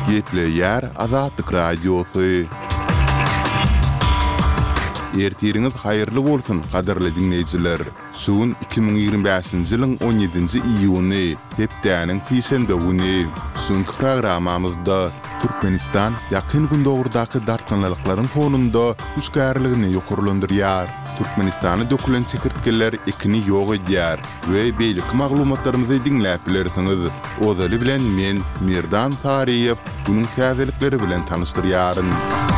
Yetle yer Azatlyk radiosu. Ertiriniz hayırlı bolsun, qadarly dinleyijiler. Suun 2025-nji ýylyň 17-nji iýuny, hepdäniň tiýşenbe güni. Suňky programamyzda Türkmenistan ýakyn gündogurdaky dartmanlyklaryň fonunda üskärligini ýokurlandyrýar. Türkmenistany dökülen çekirtkeler ekini ýok edýär we beýlik maglumatlarymyzy dinläp bilersiňiz. Ozaly bilen men Mirdan Sariýew bunyň täzelikleri bilen tanyşdyrýaryn.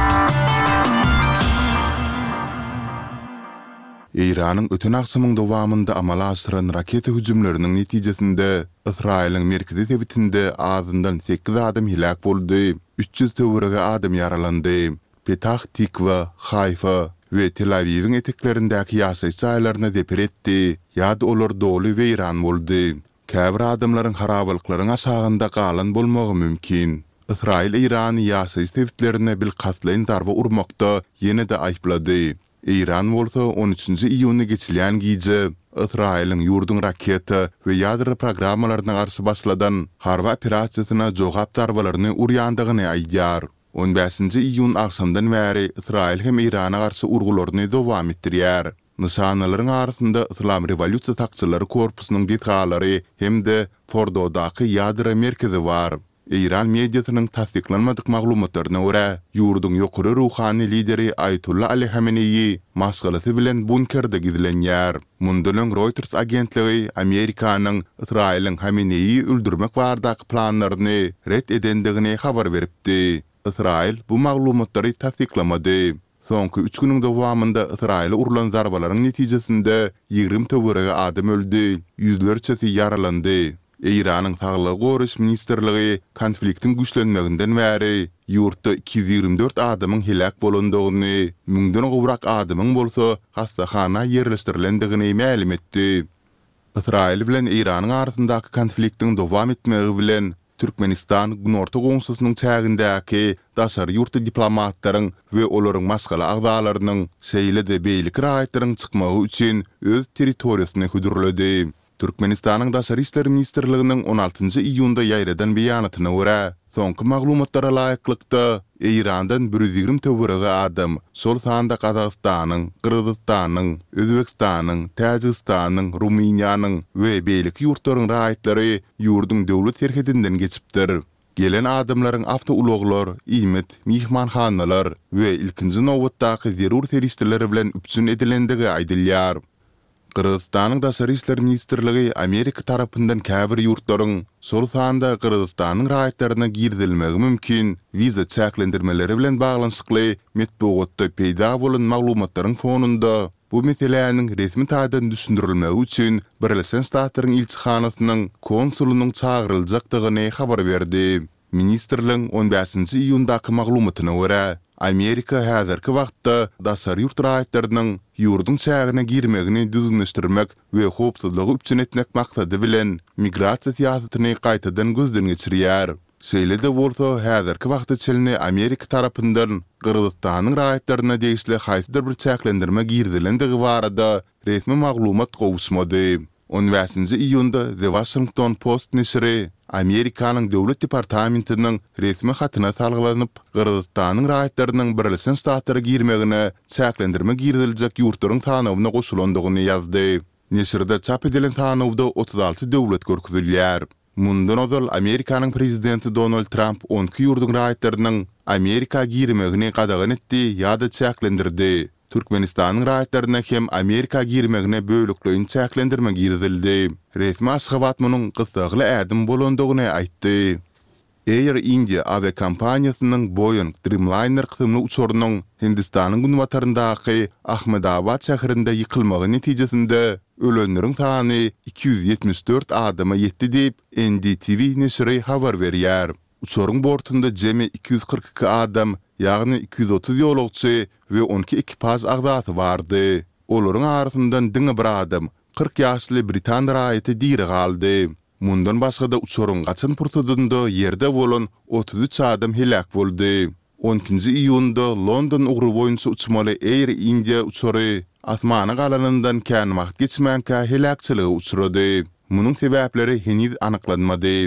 İran'ın ötün aksymyň dowamynda amala aşyran raketa hüjümleriniň netijesinde Israýlyň merkezi tebitinde azyndan 8 adam hilak boldy, 300 töwerege adam yaralandy. Petah Tikva, Haifa we Tel Aviv'in eteklerindäki ýaşaýy çaýlaryna deper etdi. Ýa-da olar doly we Iran boldy. Käbir adamlaryň harabalyklaryň aşagynda galan bolmagy mümkin. Israýl Irany ýaşaýy tebitlerine bil katlaýyn darba urmakda ýene-de aýplady. İran bolsa 13-nji iýuny geçilýän gije Israýlyň ýurdun raketa we ýadro programmalaryna garşy başladan harba operasiýasyna jogap darbalaryny urýandygyny aýdýar. 15-nji iýun akşamdan bäri Israýl hem Irana garşy urgularyny dowam etdirýär. Nişanalaryň arasynda Islam Rewolýusiýa takçylary korpusynyň detgalary hem-de Fordodaky ýadro merkezi bar. İran mediasynyň tasdiklanmadyk maglumatlaryna görä, ýurdun ýokary ruhany lideri Ayatullah Ali Hameneyi masgalasy bilen bunkerde gidilenýär. Mundan Reuters agentligi Amerikanyň Israýlyň Hameneyi öldürmek bardaky planlaryny ret edendigini habar beripdi. Israýl bu maglumatlary tasdiklamady. Soňky 3 güniň dowamynda Israýla urulan zarbalaryň netijesinde 20 töwerege adam öldü, ýüzlerçesi yaralandy. İran'ın Sağlyk Goruş Ministerligi konfliktin güçlenmeginden bäri ýurtda 224 adamyň hilak bolandygyny, 1000den gowrak adamyň bolsa hastahana ýerleşdirilendigini ma'lum etdi. Israýl bilen Iranyň arasyndaky konfliktiň dowam etmegi bilen Türkmenistan Günorta Gowşusynyň çägindäki daşary ýurtda diplomatlaryň we olaryň masgala agdalarynyň şeýle-de beýlik raýatlaryň çykmagy üçin öz territoriýasyny hüdürledi. Türkmenistanyň Daşary işler ministerliginiň 16-njy iýunda ýaýradan beýanatyna görä, soňky maglumatlara laýyklykda Irandan 120 töwerege adam, şol sanda Kazakstanyň, Kyrgyzstanyň, Özbekistanyň, Täjikistanyň, Ruminiýanyň we beýlik ýurtlaryň raýatlary ýurdun döwlet terhedinden geçipdir. Gelen adamlaryň awtouloglar, iýmet, mihmanhanalar we ilkinji nowatdaky zerur teristleri bilen üpsün edilendigi aýdylýar. Kırgızstanyň Daşary işler ministerligi Amerika tarapyndan käbir ýurtlaryň şol sanda Kırgızstanyň raýatlaryna girdilmegi mümkin wiza çäklendirmeleri bilen baglanyşykly metbuatda peýda bolan maglumatlaryň fonunda bu meseleniň resmi taýdan düşündirilmegi üçin Birleşen Ştatlaryň elçixanasynyň konsulunyň çağıryljakdygyny habar berdi. Ministerliň 15-nji iýundaky maglumatyna görä, Amerika häzirki wagtda daşary ýurt raýatlarynyň ýurdun çägine girmegini düzgünleşdirmek we howpsuzlygy üçin etmek maksady bilen migrasiýa siýasatyny gaýtadan gözden geçirýär. Şeýle-de bolsa häzirki wagtda çelini Amerika tarapyndan Kyrgyzstanyň raýatlaryna degişli haýsydyr bir çäklendirme girdilendigi barada resmi maglumat gowuşmady. 15-nji iýunda The Washington Post nesiri Amerikanyň döwlet departamentiniň resmi hatyna salgylanyp Kyrgyzstanyň raýatlarynyň Birleşen Ştatlary girmegine çäklendirme girdiljek ýurtlaryň tanawyna goşulandygyny ýazdy. Nesirde çap edilen tanawda 36 döwlet görkezilýär. Mundan ozal Amerikanyň prezidenti Donald Trump 12 ýurdun raýatlarynyň Amerika girmegini gadagan etdi ýa-da çäklendirdi. Türkmenistanyň raýatlaryna hem Amerika girmegine böwlükleýin çäklendirme girdildi. Resmi Aşgabat munyň gysgaly ädim bolandygyny aýtdy. Air India aviakompaniýasynyň Boeing Dreamliner kysymly uçurynyň Hindistanyň günwataryndaky Ahmedabad şäherinde ýykylmagy netijesinde ölenleriň sany 274 adama ýetdi diýip NDTV nesiri habar berýär. Uçuryň bortunda jemi 242 adam, ýagny 230 ýolagçy we 12 ekipaj agdaty bardy. Olaryň arasyndan diňe bir adam, 40 ýaşly Britan raýaty diri galdy. Mundan başga da uçuryň gaçan purtudunda ýerde bolan 33 adam hilak boldy. 12-nji iýunda London ugry boýunça uçmaly Air India uçury atmany galanyndan kän wagt geçmänkä hilakçylygy uçurady. Munyň sebäpleri heniz anyklanmady.